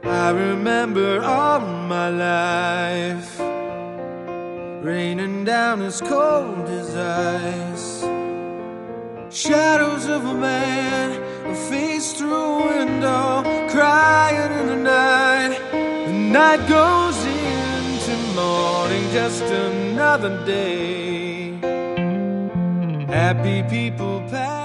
I remember all my life raining down as cold as ice. Shadows of a man, a face through a window, crying in the night. The night goes into morning, just another day. Happy people pass.